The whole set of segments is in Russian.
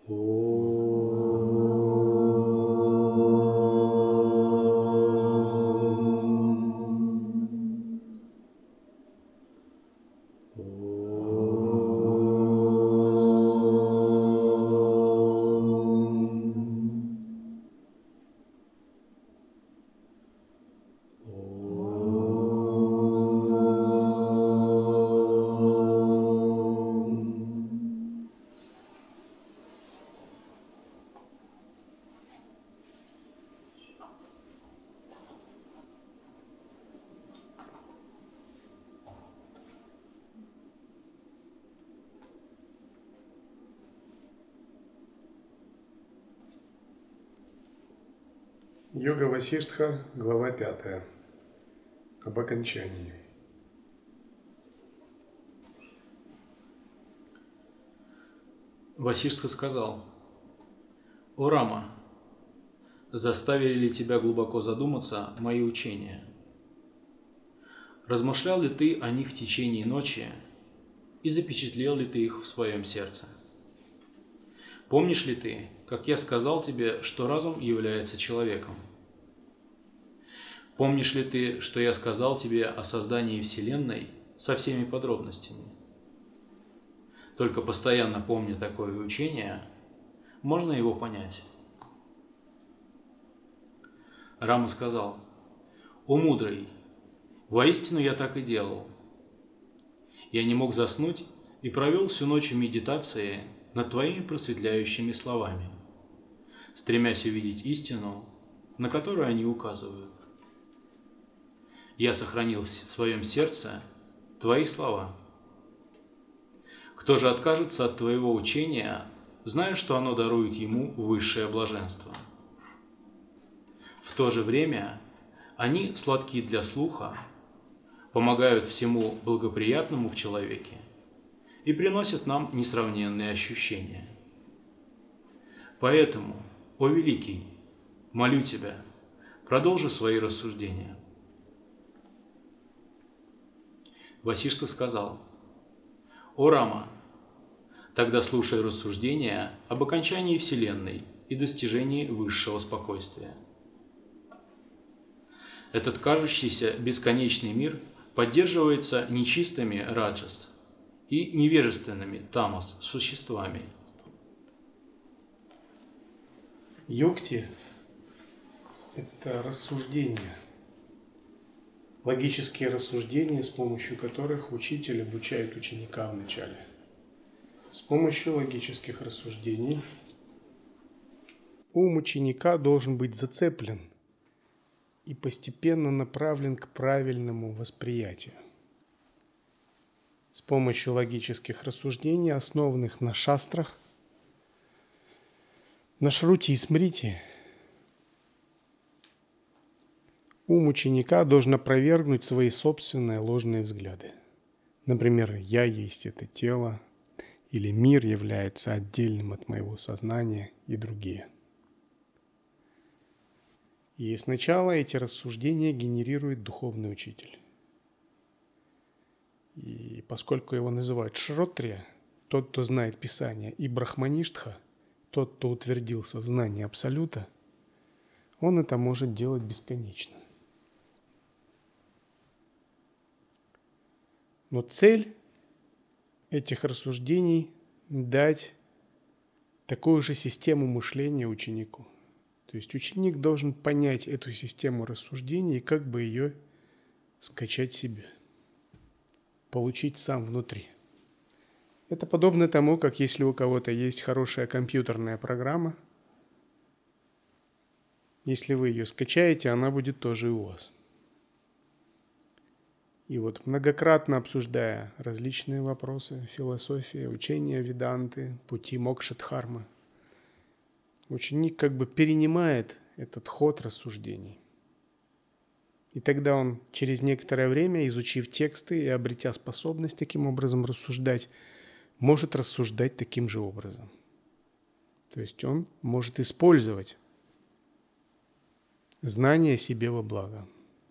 Йога Васиштха, глава 5. Об окончании. Васиштха сказал: «О Рама, заставили ли тебя глубоко задуматься мои учения? Размышлял ли ты о них в течение ночи и запечатлел ли ты их в своем сердце? Помнишь ли ты, как я сказал тебе, что разум является человеком? Помнишь ли ты, что я сказал тебе о создании Вселенной со всеми подробностями? Только постоянно помня такое учение, можно его понять». Рама сказал: «О мудрый, воистину я так и делал. Я не мог заснуть и провел всю ночь в медитации над твоими просветляющими словами, стремясь увидеть истину, на которую они указывают. Я сохранил в своем сердце твои слова. Кто же откажется от твоего учения, зная, что оно дарует ему высшее блаженство? В то же время они сладки для слуха, помогают всему благоприятному в человеке и приносят нам несравненные ощущения. Поэтому, о Великий, молю тебя, продолжи свои рассуждения». Васиштха сказал: «О Рама, тогда слушай рассуждения об окончании Вселенной и достижении высшего спокойствия. Этот кажущийся бесконечный мир поддерживается нечистыми раджас и невежественными тамас существами. Юкти – это рассуждения, логические рассуждения, с помощью которых учитель обучает ученика вначале. С помощью логических рассуждений ум ученика должен быть зацеплен и постепенно направлен к правильному восприятию. С помощью логических рассуждений, основанных на шастрах, на шрути и смрити, ум ученика должен опровергнуть свои собственные ложные взгляды. Например, «я есть это тело», или «мир является отдельным от моего сознания» и другие. И сначала эти рассуждения генерирует духовный учитель. И поскольку его называют Шротрия, тот, кто знает Писание, и Брахмаништха, тот, кто утвердился в знании Абсолюта, он это может делать бесконечно. Но цель этих рассуждений – дать такую же систему мышления ученику. То есть ученик должен понять эту систему рассуждений и как бы ее скачать себе, получить сам внутри. Это подобно тому, как если у кого-то есть хорошая компьютерная программа, если вы ее скачаете, она будет тоже и у вас. И вот многократно обсуждая различные вопросы философии, учения Веданты, пути Мокша-дхармы, ученик как бы перенимает этот ход рассуждений. И тогда он через некоторое время, изучив тексты и обретя способность таким образом рассуждать, может рассуждать таким же образом. То есть он может использовать знание себе во благо.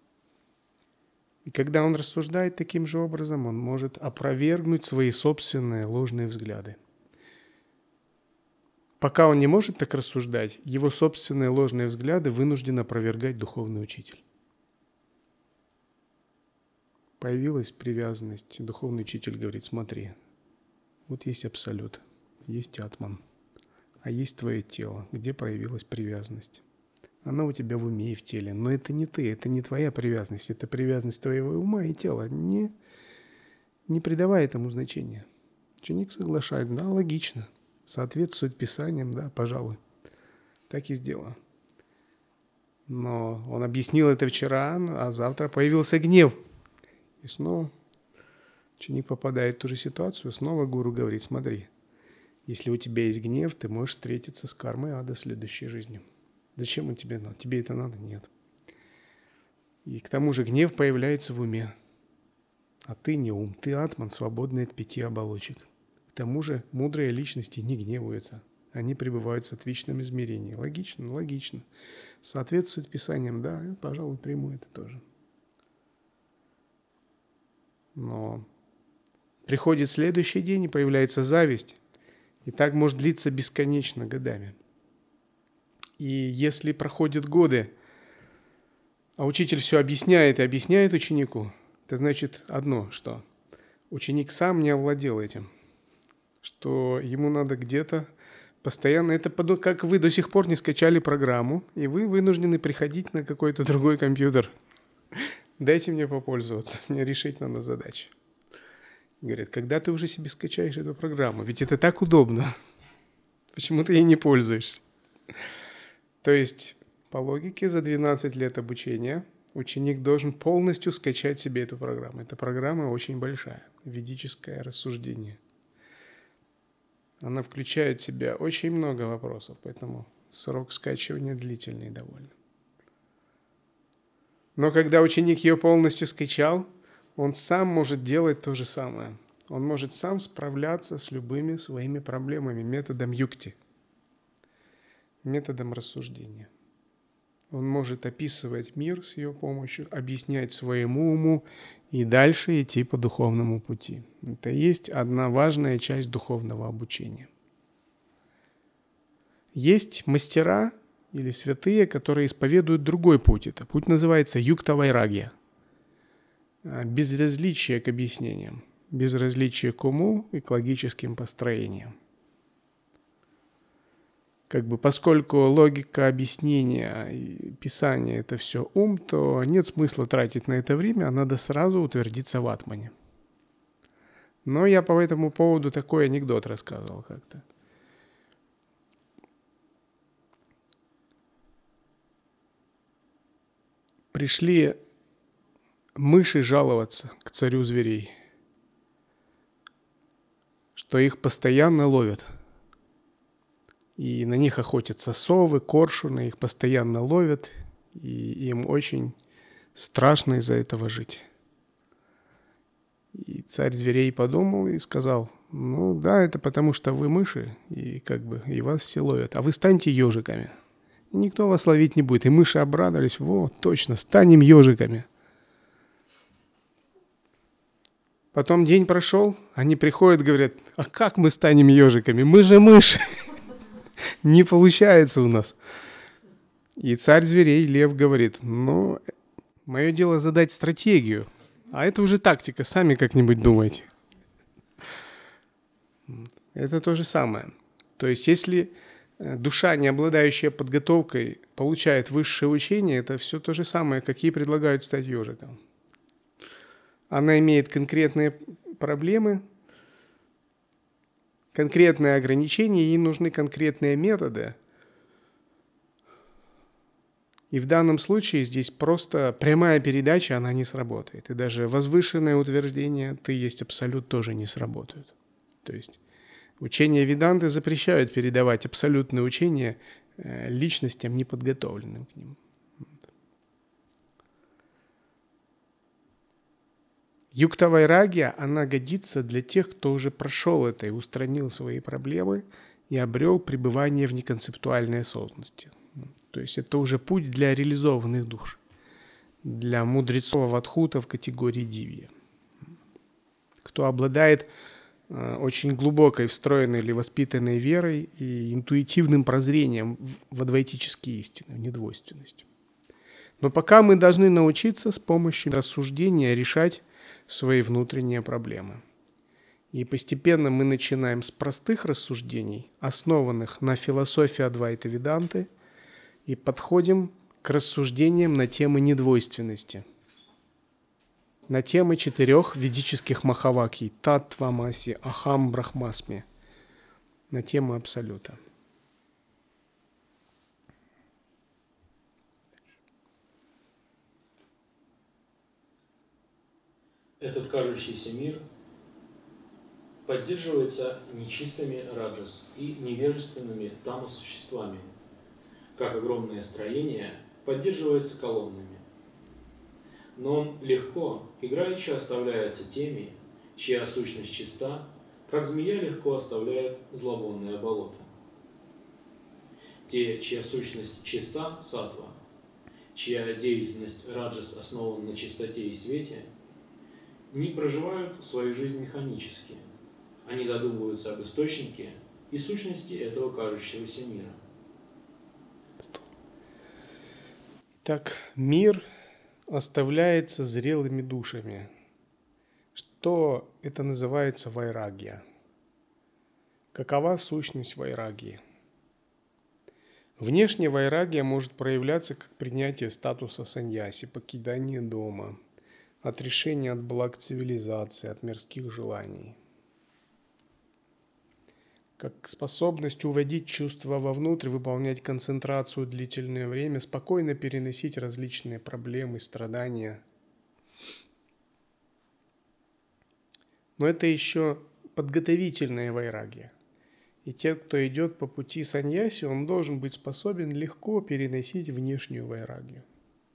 И когда он рассуждает таким же образом, он может опровергнуть свои собственные ложные взгляды. пока он не может так рассуждать, его собственные ложные взгляды вынужден опровергать духовный учитель. Появилась привязанность. Духовный учитель говорит: смотри, вот есть абсолют, есть атман, а есть твое тело, где проявилась привязанность. Она у тебя в уме и в теле, но это не ты, это не твоя привязанность, это привязанность твоего ума и тела. Не придавай этому значения. Ученик соглашается: да, логично, соответствует Писаниям, да, пожалуй, так и сделаю. Но он объяснил это вчера, а завтра появился гнев. И снова ученик попадает в ту же ситуацию, снова гуру говорит: смотри, если у тебя есть гнев, ты можешь встретиться с кармой ада в следующей жизни. Зачем он тебе надо? Тебе это надо? Нет. И к тому же гнев появляется в уме. А ты не ум, ты атман, свободный от 5 оболочек. К тому же мудрые личности не гневаются. Они пребывают в сатвичном измерении. Логично? Логично. Соответствует Писаниям, да, я, пожалуй, приму это тоже. Но приходит следующий день, и появляется зависть. И так может длиться бесконечно, годами. И если проходят годы, а учитель все объясняет и объясняет ученику, это значит одно, что ученик сам не овладел этим, что ему надо где-то постоянно, это как вы до сих пор не скачали программу, и вы вынуждены приходить на какой-то другой компьютер. Дайте мне попользоваться, мне решить надо задачи. Говорят: когда ты уже себе скачаешь эту программу? Ведь это так удобно. Почему ты ей не пользуешься? То есть, по логике, за 12 лет обучения ученик должен полностью скачать себе эту программу. Эта программа очень большая, ведическое рассуждение. Она включает в себя очень много вопросов, поэтому срок скачивания длительный довольно. Но когда ученик ее полностью скачал, он сам может делать то же самое. Он может сам справляться с любыми своими проблемами методом юкти, методом рассуждения. Он может описывать мир с ее помощью, объяснять своему уму и дальше идти по духовному пути. Это и есть одна важная часть духовного обучения. Есть мастера или святые, которые исповедуют другой путь. Это путь называется юкта-вайрагья. Безразличие к объяснениям, безразличие к уму и к логическим построениям. Поскольку логика объяснения и писания – это все ум, то нет смысла тратить на это время, а надо сразу утвердиться в атмане. Но я по этому поводу такой анекдот рассказывал как-то. Пришли мыши жаловаться к царю зверей, что их постоянно ловят. И на них охотятся совы, коршуны, их постоянно ловят, и им очень страшно из-за этого жить. И царь зверей подумал и сказал: ну да, это потому что вы мыши, и и вас все ловят, а вы станьте ежиками. И никто вас ловить не будет. И мыши обрадовались: вот, точно, станем ежиками. Потом день прошел, они приходят, говорят: а как мы станем ежиками? Мы же мыши. Не получается у нас. И царь зверей, лев, говорит: ну, мое дело задать стратегию, а это уже тактика, сами как-нибудь думайте. Это то же самое. То есть, если душа, не обладающая подготовкой, получает высшее учение, это все то же самое, как ей предлагают стать ежиком. Она имеет конкретные проблемы, конкретные ограничения, ей нужны конкретные методы. И в данном случае здесь просто прямая передача, она не сработает. И даже возвышенное утверждение «ты есть абсолют» тоже не сработают. То есть учения Веданты запрещают передавать абсолютные учения личностям, неподготовленным к ним. Юкта-вайрагья, она годится для тех, кто уже прошел это и устранил свои проблемы и обрел пребывание в неконцептуальной осознанности. То есть это уже путь для реализованных душ, для мудрецов авадхута в категории дивья. Кто обладает очень глубокой, встроенной или воспитанной верой и интуитивным прозрением в адвайтические истины, в недвойственность. Но пока мы должны научиться с помощью рассуждения решать свои внутренние проблемы. И постепенно мы начинаем с простых рассуждений, основанных на философии Адвайта Веданты, и подходим к рассуждениям на темы недвойственности, на темы 4 ведических махавакий – Таттвамаси, Ахам Брахмасми, на тему Абсолюта. Этот кажущийся мир поддерживается нечистыми раджас и невежественными тамас существами, как огромное строение поддерживается колоннами. Но он легко, играючи оставляется теми, чья сущность чиста, как змея легко оставляет зловонное болото. Те, чья сущность чиста, саттва, чья деятельность раджас основана на чистоте и свете, не проживают свою жизнь механически. Они задумываются об источнике и сущности этого кажущегося мира. Так, мир оставляется зрелыми душами. Что это называется вайрагья? Какова сущность вайрагьи? Внешне вайрагья может проявляться как принятие статуса саньяси, покидание дома, отрешение от благ цивилизации, от мирских желаний. Как способность уводить чувства вовнутрь, выполнять концентрацию длительное время, спокойно переносить различные проблемы, страдания. Но это еще подготовительная вайрагья. И те, кто идет по пути саньяси, он должен быть способен легко переносить внешнюю вайрагью.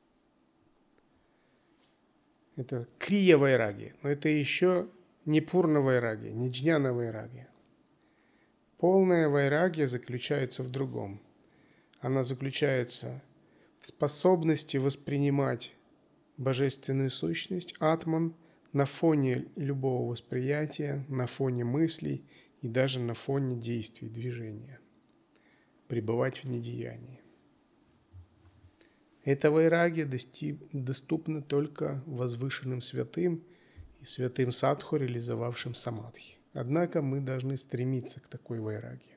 Это крия вайрагья, но это еще не пурна вайрагья, не джняна вайрагья. Полная вайрагья заключается в другом. Она заключается в способности воспринимать божественную сущность, атман, на фоне любого восприятия, на фоне мыслей и даже на фоне действий, движения. Пребывать в недеянии. Эта вайрагья доступна только возвышенным святым и святым садху, реализовавшим самадхи. Однако мы должны стремиться к такой вайрагьи.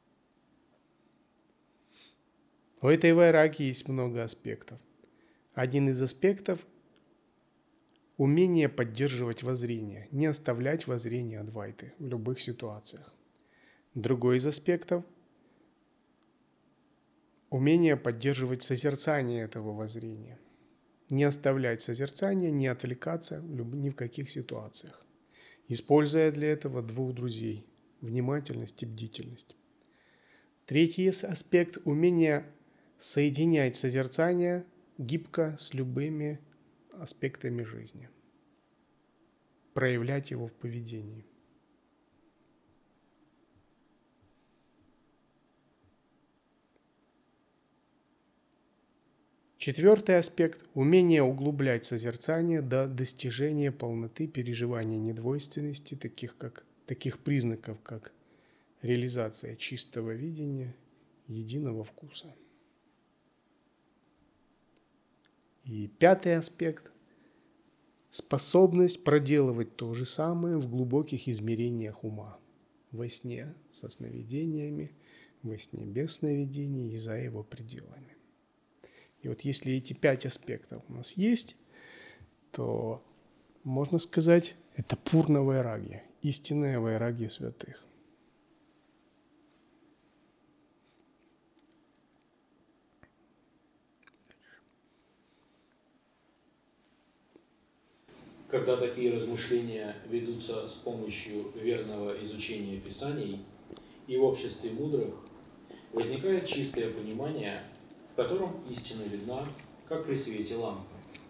У этой вайрагьи есть много аспектов. Один из аспектов – умение поддерживать воззрение, не оставлять воззрение адвайты в любых ситуациях. Другой из аспектов – умение поддерживать созерцание этого воззрения, не оставлять созерцание, не отвлекаться ни в каких ситуациях, используя для этого 2 друзей – внимательность и бдительность. Третий аспект – умение соединять созерцание гибко с любыми аспектами жизни, проявлять его в поведении. Четвертый аспект – умение углублять созерцание до достижения полноты переживания недвойственности, таких признаков, как реализация чистого видения, единого вкуса. И пятый аспект – способность проделывать то же самое в глубоких измерениях ума, во сне со сновидениями, во сне без сновидений и за его пределами. И вот если эти 5 аспектов у нас есть, то можно сказать, это пурна вайрагья, истинная вайрагья святых. Когда такие размышления ведутся с помощью верного изучения Писаний и в обществе мудрых, возникает чистое понимание, в котором истина видна, как при свете лампы.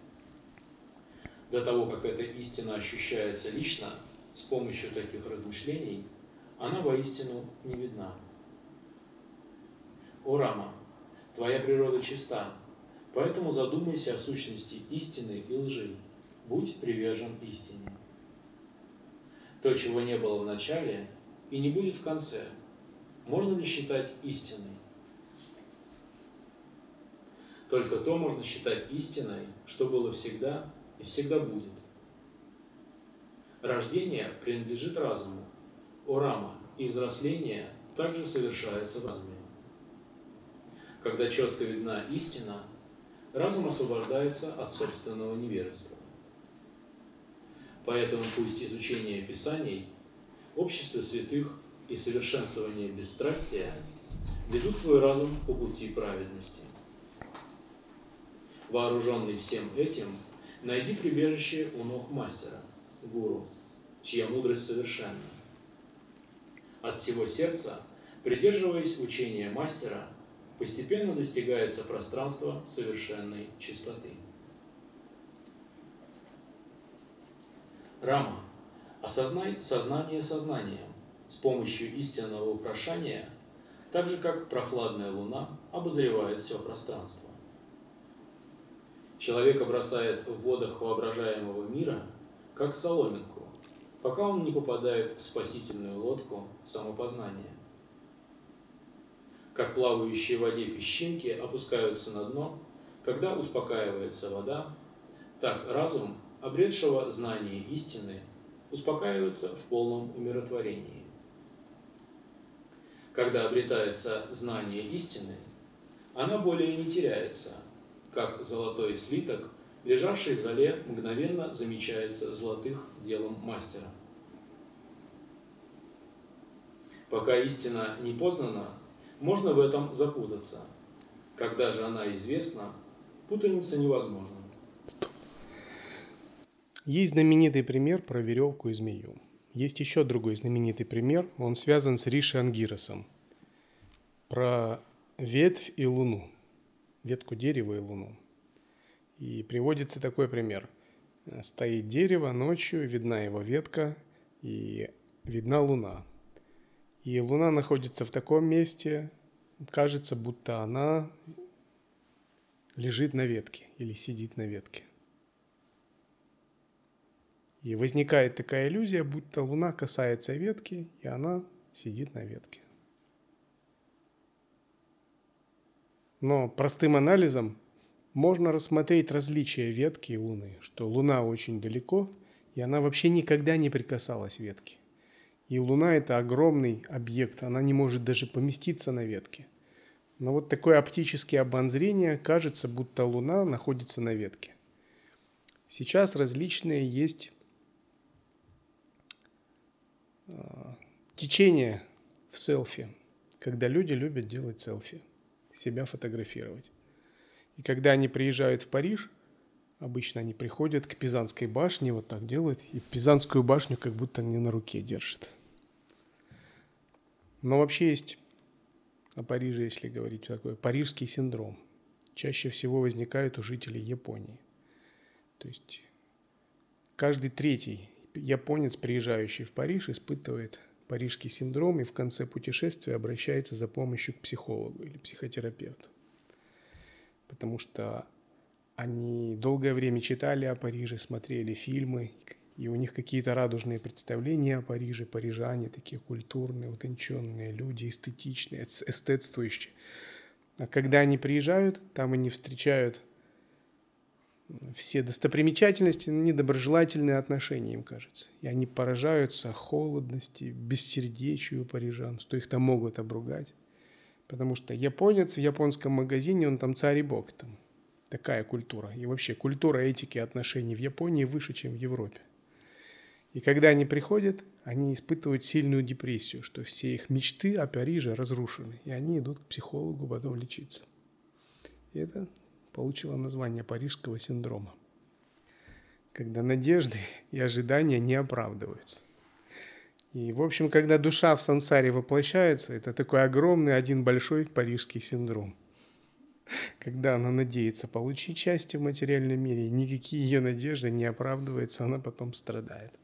До того, как эта истина ощущается лично, с помощью таких размышлений, она воистину не видна. О Рама, твоя природа чиста, поэтому задумайся о сущности истины и лжи. Будь привержен истине. То, чего не было в начале и не будет в конце, можно ли считать истиной? Только то можно считать истиной, что было всегда и всегда будет. Рождение принадлежит разуму, о Рама, и взросление также совершается в разуме. Когда четко видна истина, разум освобождается от собственного невежества. Поэтому пусть изучение Писаний, общество святых и совершенствование бесстрастия ведут твой разум по пути праведности. Вооруженный всем этим, найди прибежище у ног мастера, гуру, чья мудрость совершенна. От всего сердца, придерживаясь учения мастера, постепенно достигается пространство совершенной чистоты. Рама, осознай сознание сознанием с помощью истинного упрошания, так же как прохладная луна обозревает все пространство. Человека бросает в водах воображаемого мира, как соломинку, пока он не попадает в спасительную лодку самопознания. Как плавающие в воде песчинки опускаются на дно, когда успокаивается вода, так разум, обретшего знание истины, успокаивается в полном умиротворении. Когда обретается знание истины, она более не теряется, как золотой слиток, лежавший в зале, мгновенно замечается золотых делом мастера. Пока истина не познана, можно в этом запутаться. Когда же она известна, путаница невозможна. Есть знаменитый пример про веревку и змею. Есть еще другой знаменитый пример, он связан с Риши Ангиросом. Про ветвь и луну, ветку дерева и луну. И приводится такой пример. Стоит дерево, ночью видна его ветка и видна луна. И луна находится в таком месте, кажется, будто она лежит на ветке или сидит на ветке. И возникает такая иллюзия, будто луна касается ветки, и она сидит на ветке. Но простым анализом можно рассмотреть различия ветки и луны, что луна очень далеко, и она вообще никогда не прикасалась к ветке. И луна – это огромный объект, она не может даже поместиться на ветке. Но вот такое оптическое обозрение, кажется, будто луна находится на ветке. Сейчас различные есть течения в селфи, когда люди любят делать селфи, себя фотографировать. И когда они приезжают в Париж, обычно они приходят к Пизанской башне, вот так делают, и Пизанскую башню как будто не на руке держат. Но вообще есть о Париже, если говорить, такой парижский синдром. Чаще всего возникает у жителей Японии. То есть каждый третий японец, приезжающий в Париж, испытывает парижский синдром и в конце путешествия обращается за помощью к психологу или психотерапевту. Потому что они долгое время читали о Париже, смотрели фильмы, и у них какие-то радужные представления о Париже, парижане такие культурные, утонченные люди, эстетичные, эстетствующие. А когда они приезжают, там они встречают все достопримечательности, недоброжелательные отношения, им кажется. И они поражаются холодности, бессердечию парижан, что их там могут обругать. Потому что японец в японском магазине, он там царь и бог. Там такая культура. И вообще культура этики отношений в Японии выше, чем в Европе. И когда они приходят, они испытывают сильную депрессию, что все их мечты о Париже разрушены. И они идут к психологу потом лечиться. И это получило название парижского синдрома. Когда надежды и ожидания не оправдываются. И, в общем, когда душа в сансаре воплощается, это такой огромный, один большой парижский синдром. Когда она надеется получить счастье в материальном мире, никакие ее надежды не оправдываются, она потом страдает.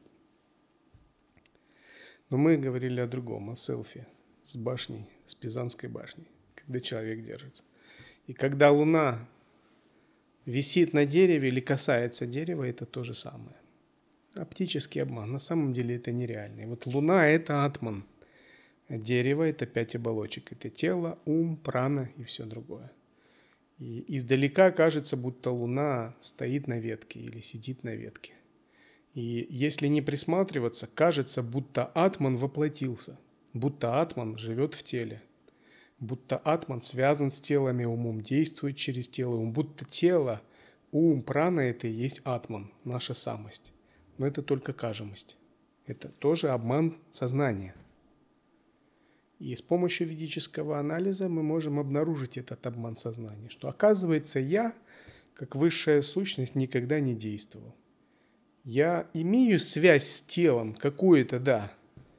Но мы говорили о другом, о селфи с башней, с Пизанской башней, когда человек держится. И когда луна висит на дереве или касается дерева, это то же самое. Оптический обман. На самом деле это нереально. И вот Луна – это атман. Дерево – это 5 оболочек. Это тело, ум, прана и все другое. И издалека кажется, будто Луна стоит на ветке или сидит на ветке. И если не присматриваться, кажется, будто атман воплотился, будто атман живет в теле, будто атман связан с телом и умом, действует через тело и ум, будто тело, ум, прана – это и есть атман, наша самость. Но это только кажемость. Это тоже обман сознания. И с помощью ведического анализа мы можем обнаружить этот обман сознания, что оказывается я, как высшая сущность, никогда не действовал. Я имею связь с телом какую-то, да,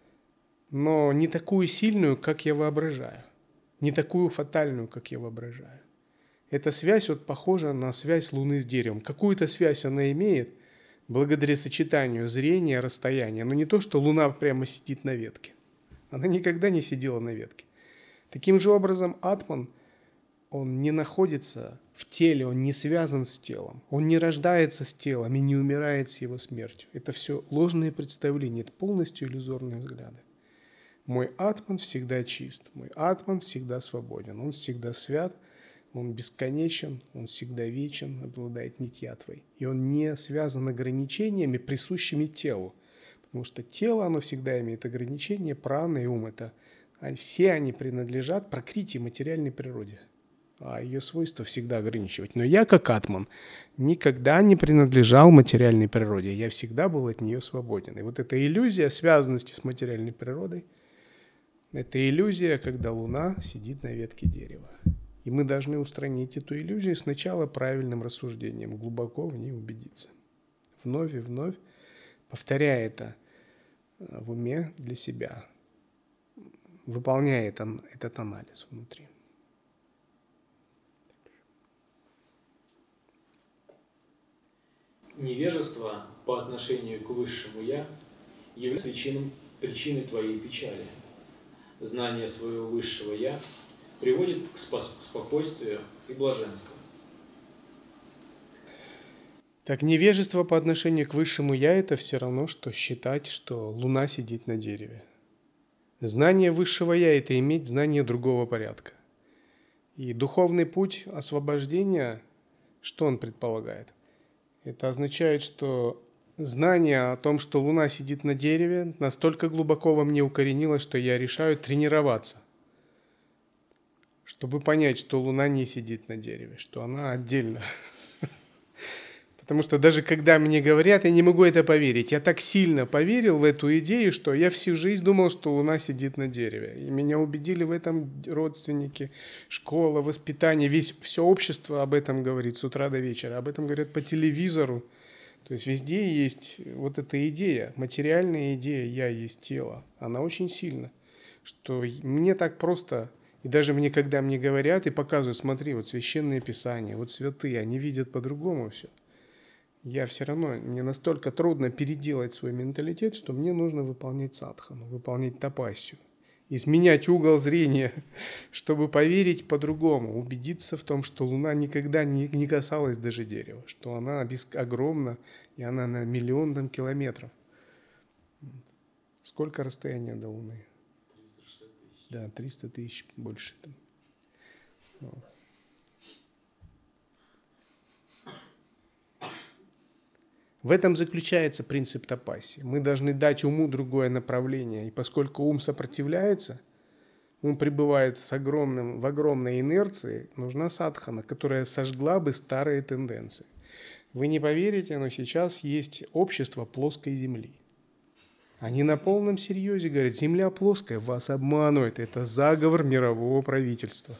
но не такую сильную, как я воображаю, не такую фатальную, как я воображаю. Эта связь вот похожа на связь Луны с деревом. Какую-то связь она имеет благодаря сочетанию зрения, расстояния, но не то, что Луна прямо сидит на ветке. Она никогда не сидела на ветке. Таким же образом, атман, он не находится в теле, он не связан с телом. Он не рождается с телом и не умирает с его смертью. Это все ложные представления, это полностью иллюзорные взгляды. Мой атман всегда чист, мой атман всегда свободен, он всегда свят, он бесконечен, он всегда вечен, обладает нитьятвой. И он не связан ограничениями, присущими телу. Потому что тело, оно всегда имеет ограничения, прана и ум. Все они принадлежат пракрити, материальной природе. А ее свойство всегда ограничивать. Но я, как атман, никогда не принадлежал материальной природе. Я всегда был от нее свободен. И вот эта иллюзия связанности с материальной природой, это иллюзия, когда Луна сидит на ветке дерева. И мы должны устранить эту иллюзию сначала правильным рассуждением, глубоко в ней убедиться. Вновь и вновь, повторяя это в уме для себя, выполняя этот анализ внутри. Невежество по отношению к высшему «Я» является причиной твоей печали. Знание своего высшего «Я» приводит к спокойствию и блаженству. Так невежество по отношению к высшему «Я» – это все равно, что считать, что Луна сидит на дереве. Знание высшего «Я» – это иметь знание другого порядка. И духовный путь освобождения, что он предполагает? Это означает, что знание о том, что Луна сидит на дереве, настолько глубоко во мне укоренилось, что я решаю тренироваться, чтобы понять, что Луна не сидит на дереве, что она отдельно. Потому что даже когда мне говорят, я не могу это поверить. Я так сильно поверил в эту идею, что я всю жизнь думал, что Луна сидит на дереве. И меня убедили в этом родственники, школа, воспитание. Все общество об этом говорит с утра до вечера. Об этом говорят по телевизору. То есть везде есть вот эта идея, материальная идея «я есть тело». Она очень сильна, что мне так просто... И даже когда мне говорят и показывают, смотри, вот священные писания, вот святые, они видят по-другому все. Я все равно, мне настолько трудно переделать свой менталитет, что мне нужно выполнять садхану, выполнять тапассию, изменять угол зрения, чтобы поверить по-другому, убедиться в том, что Луна никогда не касалась даже дерева, что она огромна, и она на миллион километров. Сколько расстояние до Луны? 360 тысяч. Да, 300 тысяч, больше. В этом заключается принцип тапассии. Мы должны дать уму другое направление. И поскольку ум сопротивляется, ум пребывает в огромной инерции, нужна садхана, которая сожгла бы старые тенденции. Вы не поверите, но сейчас есть общество плоской земли. Они на полном серьезе говорят, земля плоская, вас обманывает. Это заговор мирового правительства.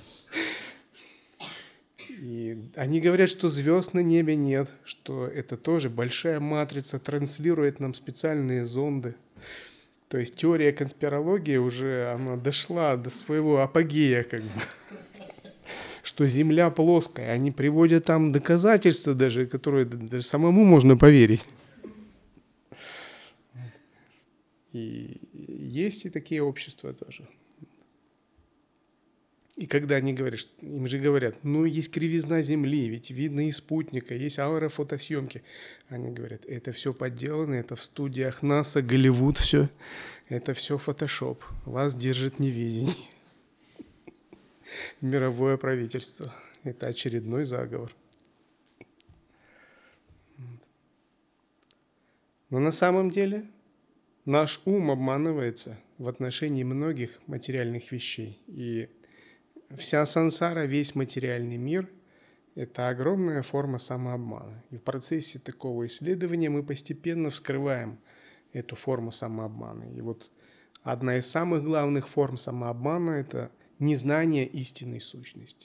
И они говорят, что звезд на небе нет, что это тоже большая матрица, транслирует нам специальные зонды. То есть теория конспирологии уже она дошла до своего апогея, как бы. Что Земля плоская. Они приводят там доказательства даже, которые даже самому можно поверить. И есть и такие общества тоже. И когда они говорят, им же говорят, ну, есть кривизна Земли, ведь видно и спутника, есть аэрофотосъемки. Они говорят, это все подделано, это в студиях НАСА, Голливуд, все. Это все фотошоп. Вас держит неведение. Мировое правительство. Это очередной заговор. Но на самом деле наш ум обманывается в отношении многих материальных вещей. И вся сансара, весь материальный мир – это огромная форма самообмана. И в процессе такого исследования мы постепенно вскрываем эту форму самообмана. И вот одна из самых главных форм самообмана – это незнание истинной сущности.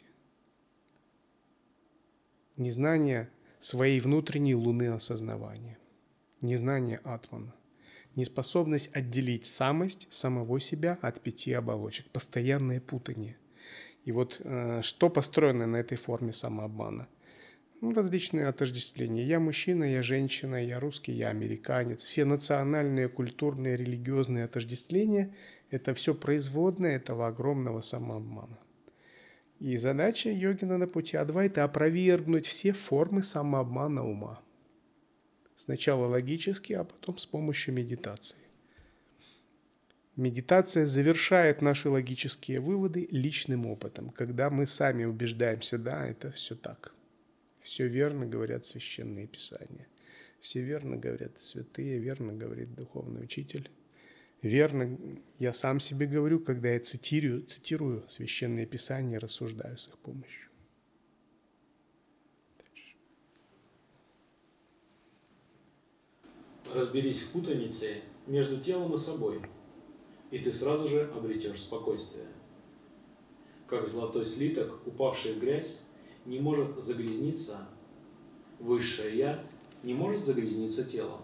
Незнание своей внутренней луны осознавания. Незнание атмана. Неспособность отделить самость самого себя от 5 оболочек. Постоянное путание. И вот что построено на этой форме самообмана? Ну, различные отождествления. Я мужчина, я женщина, я русский, я американец. Все национальные, культурные, религиозные отождествления – это все производное этого огромного самообмана. И задача йогина на пути Адвайты – опровергнуть все формы самообмана ума. Сначала логически, а потом с помощью медитации. Медитация завершает наши логические выводы личным опытом, когда мы сами убеждаемся, да, это все так. Все верно говорят священные писания. Все верно говорят святые, верно говорит духовный учитель. Верно я сам себе говорю, когда я цитирую священные писания, рассуждаю с их помощью. Разберись в путанице между телом и собой, и ты сразу же обретешь спокойствие. Как золотой слиток, упавший в грязь, не может загрязниться, высшее Я не может загрязниться телом.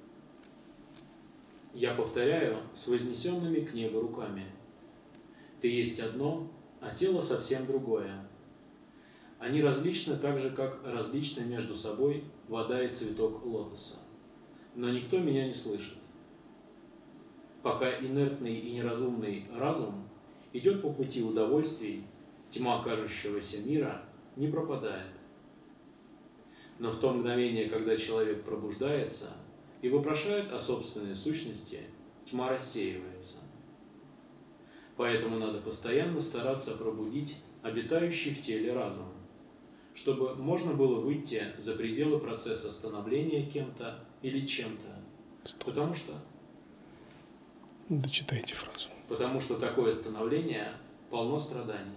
Я повторяю с вознесенными к небу руками. Ты есть одно, а тело совсем другое. Они различны так же, как различны между собой вода и цветок лотоса. Но никто меня не слышит. Пока инертный и неразумный разум идет по пути удовольствий, тьма кажущегося мира не пропадает. Но в то мгновение, когда человек пробуждается и вопрошает о собственной сущности, тьма рассеивается. Поэтому надо постоянно стараться пробудить обитающий в теле разум, чтобы можно было выйти за пределы процесса становления кем-то или чем-то. Потому что... Дочитайте фразу. Потому что такое становление полно страданий.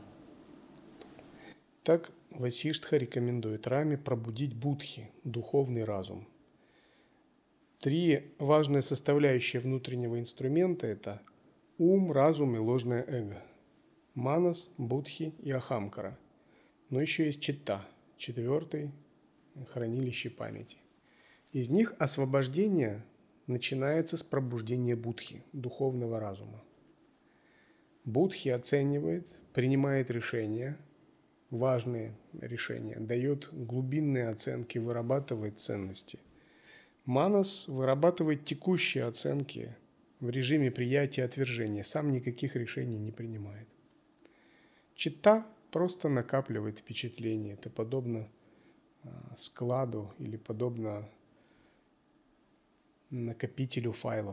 Так Васиштха рекомендует Раме пробудить будхи, духовный разум. 3 важные составляющие внутреннего инструмента – это ум, разум и ложное эго. Манас, будхи и ахамкара. Но еще есть читта, 4-й хранилище памяти. Из них освобождение начинается с пробуждения будхи, духовного разума. Будхи оценивает, принимает решения, важные решения, дает глубинные оценки, вырабатывает ценности. Манас вырабатывает текущие оценки в режиме приятия и отвержения, сам никаких решений не принимает. Читта просто накапливает впечатления, это подобно складу или подобно накопителю файлов.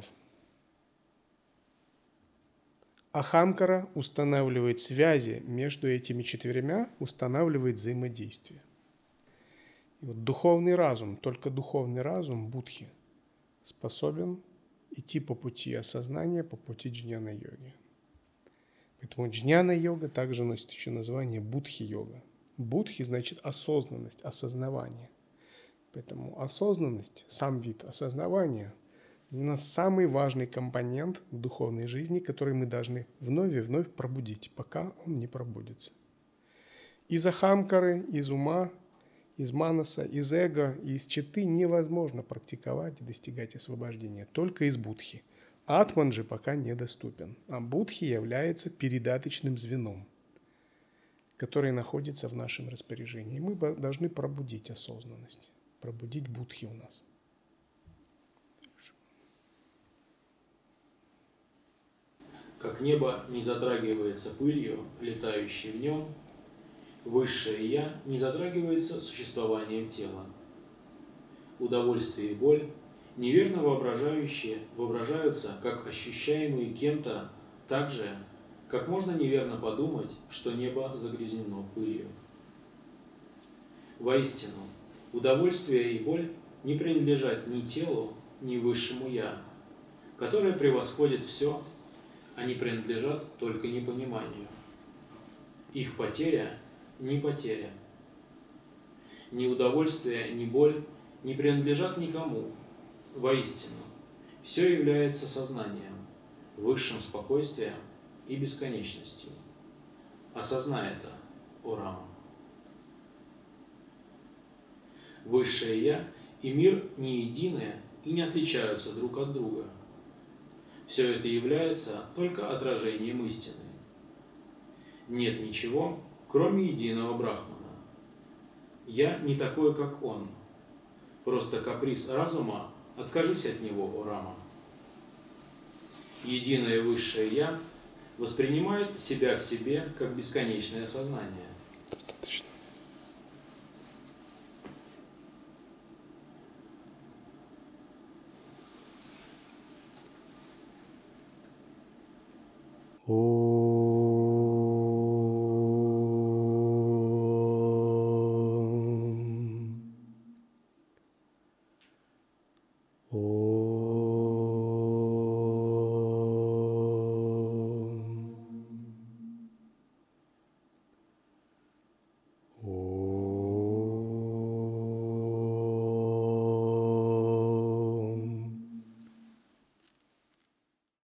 Ахамкара устанавливает связи между этими 4, устанавливает взаимодействие. И вот духовный разум, только духовный разум, будхи, способен идти по пути осознания, по пути джняна-йоги. Поэтому джняна-йога также носит еще название будхи-йога. Будхи значит осознанность, осознавание. Поэтому осознанность, сам вид осознавания, у нас самый важный компонент в духовной жизни, который мы должны вновь и вновь пробудить, пока он не пробудится. Из ахамкары, из ума, из манаса, из эго и из читты невозможно практиковать и достигать освобождения, только из будхи. Атман же пока недоступен, а будхи является передаточным звеном, который находится в нашем распоряжении. Мы должны пробудить осознанность, пробудить будхи у нас. Как небо не затрагивается пылью, летающей в нем, высшее «Я» не затрагивается существованием тела. Удовольствие и боль, неверно воображаются как ощущаемые кем-то так же, как можно неверно подумать, что небо загрязнено пылью. Воистину, удовольствие и боль не принадлежат ни телу, ни высшему «Я», которое превосходит все, они принадлежат только непониманию. Их потеря – не потеря. Ни удовольствие, ни боль не принадлежат никому. Воистину, все является сознанием, высшим спокойствием и бесконечностью. Осознай это, о Рама. Высшее «Я» и мир не едины и не отличаются друг от друга. Все это является только отражением истины. Нет ничего, кроме единого Брахмана. Я не такой, как он. Просто каприз разума, откажись от него, о Рама. Единое высшее «Я» воспринимает себя в себе как бесконечное сознание. Достаточно. О